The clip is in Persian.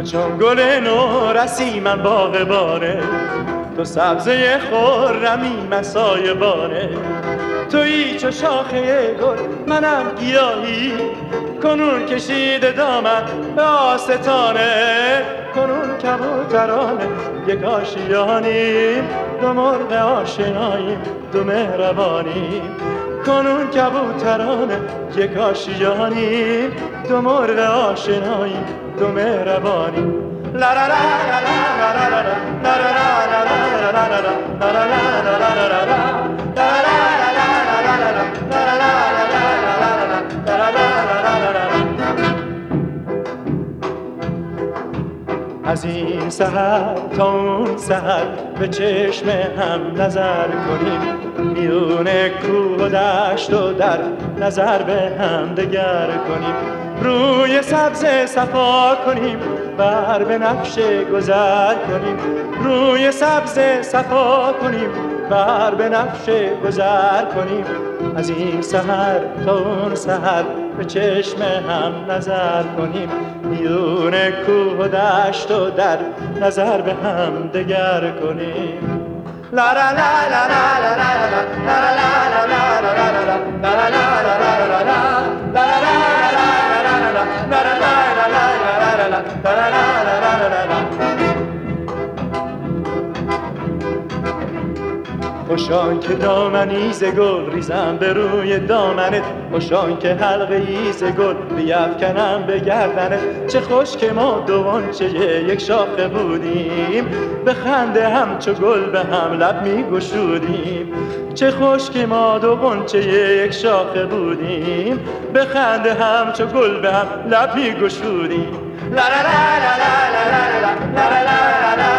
چون گل نورسی من باغبانه، تو سبزه خرمی من سایبانه. تویی چو شاخه گل منم گیاهی، کنون کشیده دامن به آستانه. کنون کبوترانه یک آشیانیم، دو مرغ آشناییم دو مهربانیم. کنون کبوترانه یک آشیانیم، دو مرغ آشناییم دو مهربانیم. لا لا لا لا لا لا لا لا لا لا لا لا. از این سحر تا اون سحر به چشم هم نظر کنیم، میون کوه و دشت و در نظر به هم دگر کنیم. روی سبز صفا کنیم بر بنفشه گذر کنیم، روی سبز صفا کنیم بر بنفشه گذر کنیم. از این سحر تا اون سحر به چشم هم نظر کنیم، میون کوه و دشت و در نظر به هم دگر کنیم. لا لا لا لا لا لا لا لا لا لا خوشان که دامنی ز گل ریزم به روی دامنت، خوشان که حلقه ای ز گل بیفکنم به گردنت. چه خوش که ما دوانچه یک شاخه بودیم، به خنده همچو گل به هم لب می گشودیم. چه خوش که ما دوانچه یک شاخه بودیم، به خنده همچو گل به هم لب می گشودیم. لا لا لا لا لا لا لا لا لا لا.